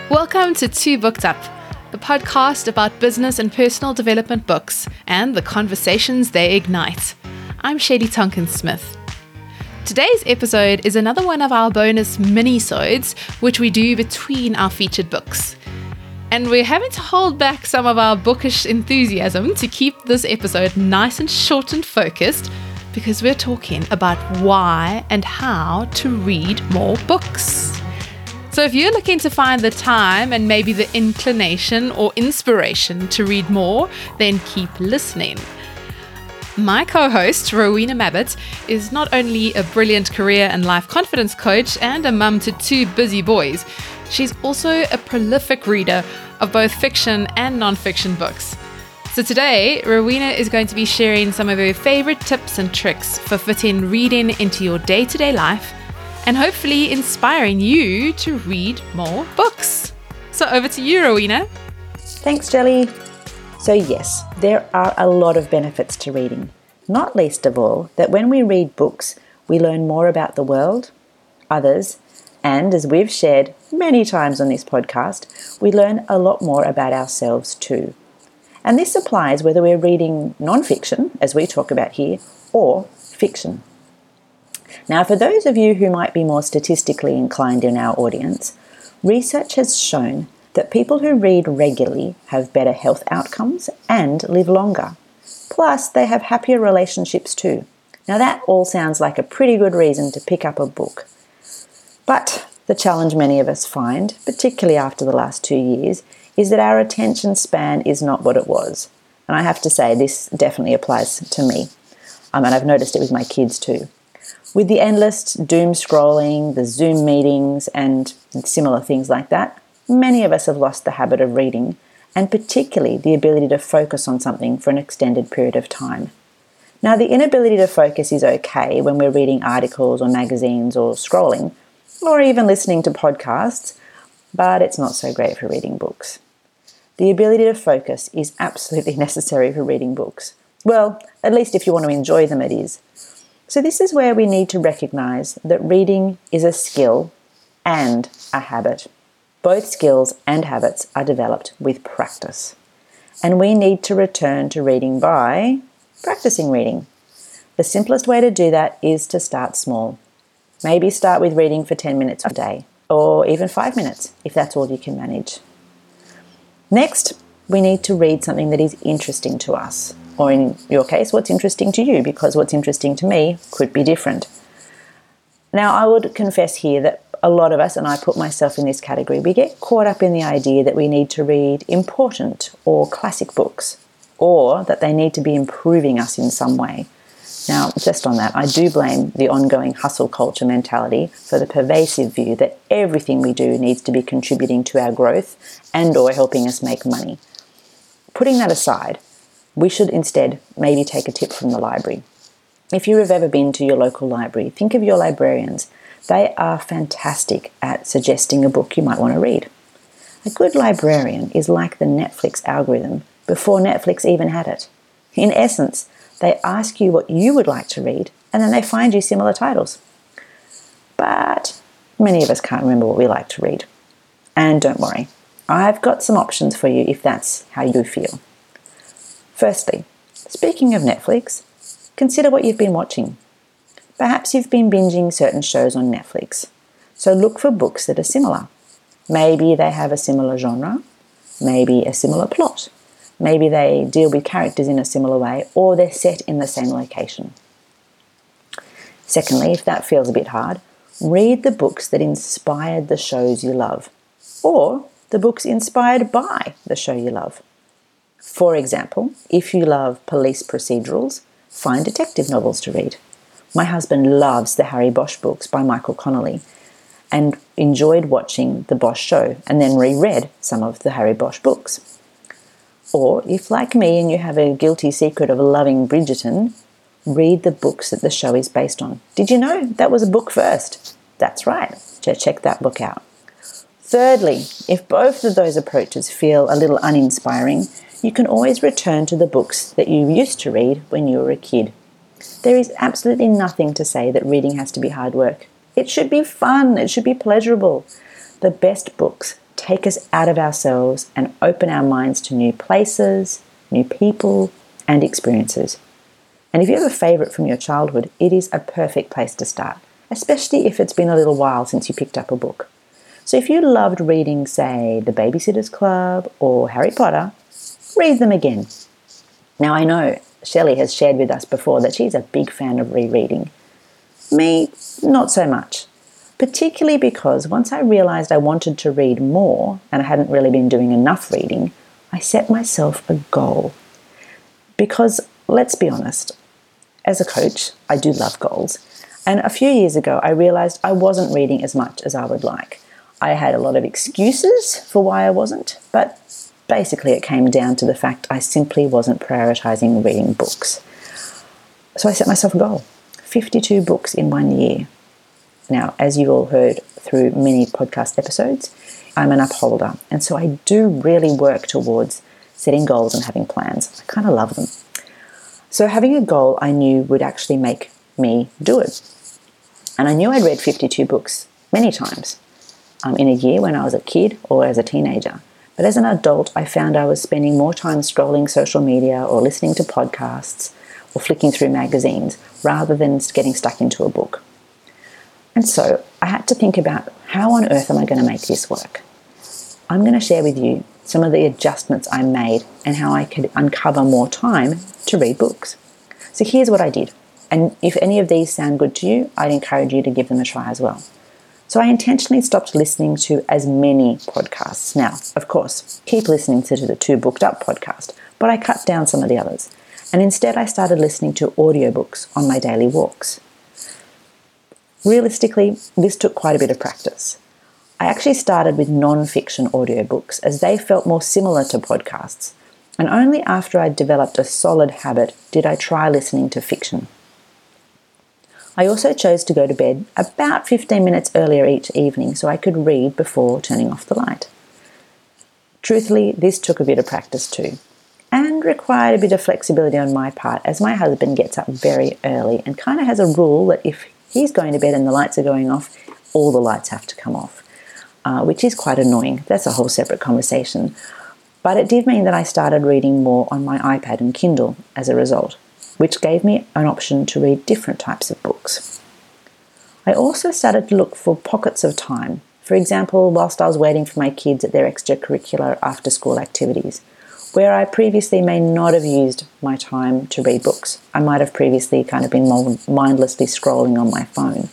Welcome to Two Booked Up, the podcast about business and personal development books and the conversations they ignite. I'm Shady Tonkin-Smith. Today's episode is another one of our bonus mini-sodes, which we do between our featured books. And we're having to hold back some of our bookish enthusiasm to keep this episode nice and short and focused, because we're talking about why and how to read more books. So if you're looking to find the time and maybe the inclination or inspiration to read more, then keep listening. My co-host, Rowena Mabbutt, is not only a brilliant career and life confidence coach and a mum to two busy boys, she's also a prolific reader of both fiction and non-fiction books. So today, Rowena is going to be sharing some of her favorite tips and tricks for fitting reading into your day-to-day life and hopefully inspiring you to read more books. So over to you, Rowena. Thanks, Jelly. So yes, there are a lot of benefits to reading, not least of all that when we read books, we learn more about the world, others, and as we've shared many times on this podcast, we learn a lot more about ourselves too. And this applies whether we're reading non-fiction, as we talk about here, or fiction. Now, for those of you who might be more statistically inclined in our audience, research has shown that people who read regularly have better health outcomes and live longer. Plus, they have happier relationships too. Now, that all sounds like a pretty good reason to pick up a book. But the challenge many of us find, particularly after the last 2 years, is that our attention span is not what it was. And I have to say, this definitely applies to me. And I've noticed it with my kids too. With the endless doom scrolling, the Zoom meetings, and similar things like that, many of us have lost the habit of reading, and particularly the ability to focus on something for an extended period of time. Now, the inability to focus is okay when we're reading articles or magazines or scrolling, or even listening to podcasts, but it's not so great for reading books. The ability to focus is absolutely necessary for reading books. Well, at least if you want to enjoy them, it is. So this is where we need to recognize that reading is a skill and a habit. Both skills and habits are developed with practice. And we need to return to reading by practicing reading. The simplest way to do that is to start small. Maybe start with reading for 10 minutes a day, or even 5 minutes, if that's all you can manage. Next, we need to read something that is interesting to us. Or in your case, what's interesting to you, because what's interesting to me could be different. Now, I would confess here that a lot of us, and I put myself in this category, we get caught up in the idea that we need to read important or classic books, or that they need to be improving us in some way. Now, just on that, I do blame the ongoing hustle culture mentality for the pervasive view that everything we do needs to be contributing to our growth and or helping us make money. Putting that aside, we should instead maybe take a tip from the library. If you have ever been to your local library, think of your librarians. They are fantastic at suggesting a book you might want to read. A good librarian is like the Netflix algorithm before Netflix even had it. In essence, they ask you what you would like to read, and then they find you similar titles. But many of us can't remember what we like to read. And don't worry, I've got some options for you if that's how you feel. Firstly, speaking of Netflix, consider what you've been watching. Perhaps you've been binging certain shows on Netflix, so look for books that are similar. Maybe they have a similar genre, maybe a similar plot, maybe they deal with characters in a similar way, or they're set in the same location. Secondly, if that feels a bit hard, read the books that inspired the shows you love, or the books inspired by the show you love. For example, if you love police procedurals, find detective novels to read. My husband loves the Harry Bosch books by Michael Connelly and enjoyed watching The Bosch Show and then reread some of the Harry Bosch books. Or if, like me, and you have a guilty secret of loving Bridgerton, read the books that the show is based on. Did you know that was a book first? That's right. Check that book out. Thirdly, if both of those approaches feel a little uninspiring, you can always return to the books that you used to read when you were a kid. There is absolutely nothing to say that reading has to be hard work. It should be fun. It should be pleasurable. The best books take us out of ourselves and open our minds to new places, new people, and experiences. And if you have a favourite from your childhood, it is a perfect place to start, especially if it's been a little while since you picked up a book. So if you loved reading, say, The Babysitter's Club or Harry Potter, read them again. Now I know Shelley has shared with us before that she's a big fan of rereading. Me, not so much. Particularly because once I realised I wanted to read more and I hadn't really been doing enough reading, I set myself a goal. Because, let's be honest, as a coach, I do love goals. And a few years ago, I realised I wasn't reading as much as I would like. I had a lot of excuses for why I wasn't, but basically it came down to the fact I simply wasn't prioritising reading books. So I set myself a goal, 52 books in 1 year. Now, as you've all heard through many podcast episodes, I'm an upholder, and so I do really work towards setting goals and having plans. I kind of love them. So having a goal I knew would actually make me do it. And I knew I'd read 52 books many times in a year when I was a kid or as a teenager. But as an adult, I found I was spending more time scrolling social media or listening to podcasts or flicking through magazines rather than getting stuck into a book. And so I had to think about how on earth am I going to make this work? I'm going to share with you some of the adjustments I made and how I could uncover more time to read books. So here's what I did. And if any of these sound good to you, I'd encourage you to give them a try as well. So I intentionally stopped listening to as many podcasts. Now, of course, keep listening to the Two Booked Up podcast, but I cut down some of the others. And instead I started listening to audiobooks on my daily walks. Realistically, this took quite a bit of practice. I actually started with non-fiction audiobooks as they felt more similar to podcasts. And only after I'd developed a solid habit did I try listening to fiction. I also chose to go to bed about 15 minutes earlier each evening so I could read before turning off the light. Truthfully, this took a bit of practice too, and required a bit of flexibility on my part as my husband gets up very early and kind of has a rule that if he's going to bed and the lights are going off, all the lights have to come off, which is quite annoying. That's a whole separate conversation. But it did mean that I started reading more on my iPad and Kindle as a result, which gave me an option to read different types of books. I also started to look for pockets of time. For example, whilst I was waiting for my kids at their extracurricular after-school activities, where I previously may not have used my time to read books. I might have previously kind of been mindlessly scrolling on my phone.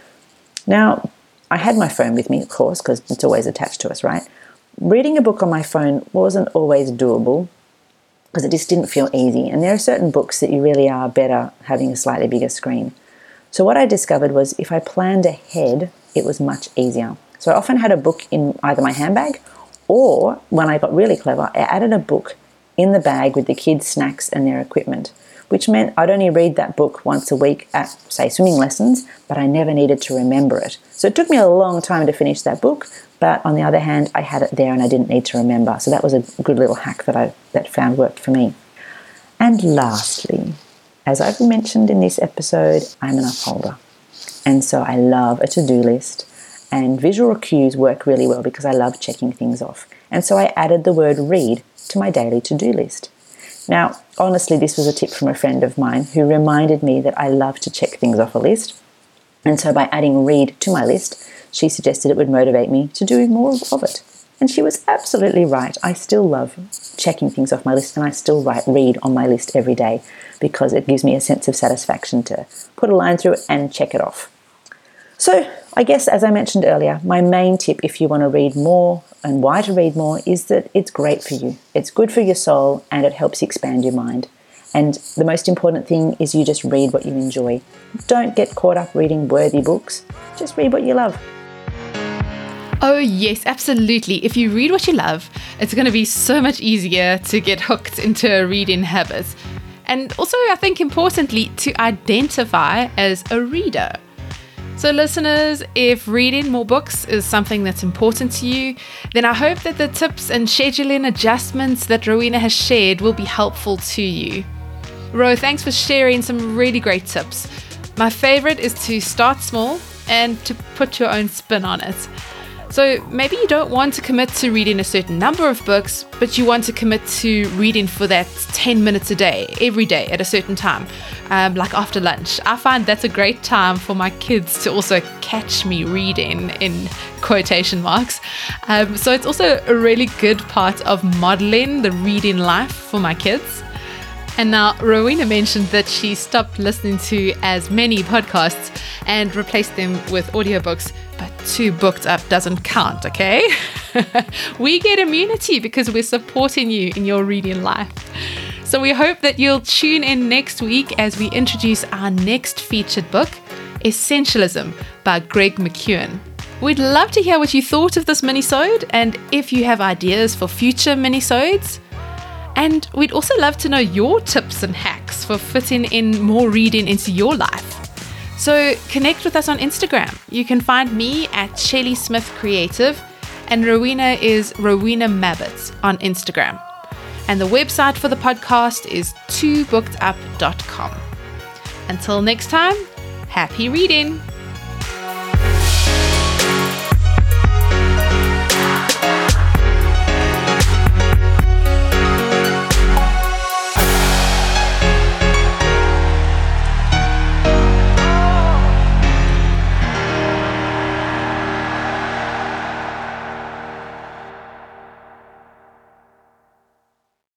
Now, I had my phone with me, of course, because it's always attached to us, right? Reading a book on my phone wasn't always doable because it just didn't feel easy. And there are certain books that you really are better having a slightly bigger screen. So what I discovered was if I planned ahead, it was much easier. So I often had a book in either my handbag or, when I got really clever, I added a book in the bag with the kids' snacks and their equipment, which meant I'd only read that book once a week at, say, swimming lessons, but I never needed to remember it. So it took me a long time to finish that book, but on the other hand, I had it there and I didn't need to remember. So that was a good little hack that I found worked for me. And lastly, as I've mentioned in this episode, I'm an upholder. And so I love a to-do list. And visual cues work really well because I love checking things off. And so I added the word read to my daily to-do list. Now, honestly, this was a tip from a friend of mine who reminded me that I love to check things off a list. And so by adding read to my list, she suggested it would motivate me to do more of it. And she was absolutely right. I still love checking things off my list and I still read on my list every day because it gives me a sense of satisfaction to put a line through it and check it off. So I guess, as I mentioned earlier, my main tip if you want to read more and why to read more is that it's great for you. It's good for your soul and it helps expand your mind. And the most important thing is you just read what you enjoy. Don't get caught up reading worthy books. Just read what you love. Oh yes, absolutely. If you read what you love, it's going to be so much easier to get hooked into a reading habit. And also, I think importantly, to identify as a reader. So listeners, if reading more books is something that's important to you, then I hope that the tips and scheduling adjustments that Rowena has shared will be helpful to you. Ro, thanks for sharing some really great tips. My favorite is to start small and to put your own spin on it. So maybe you don't want to commit to reading a certain number of books, but you want to commit to reading for that 10 minutes a day, every day at a certain time, like after lunch. I find that's a great time for my kids to also catch me reading, in quotation marks. So it's also a really good part of modeling the reading life for my kids. And now, Rowena mentioned that she stopped listening to as many podcasts and replaced them with audiobooks, but 2 booked up doesn't count, okay? We get immunity because we're supporting you in your reading life. So we hope that you'll tune in next week as we introduce our next featured book, Essentialism by Greg McKeown. We'd love to hear what you thought of this minisode and if you have ideas for future minisodes. And we'd also love to know your tips and hacks for fitting in more reading into your life. So connect with us on Instagram. You can find me at Shelly Smith Creative, and Rowena is Rowena Mabbott on Instagram. And the website for the podcast is 2bookedup.com. Until next time, happy reading!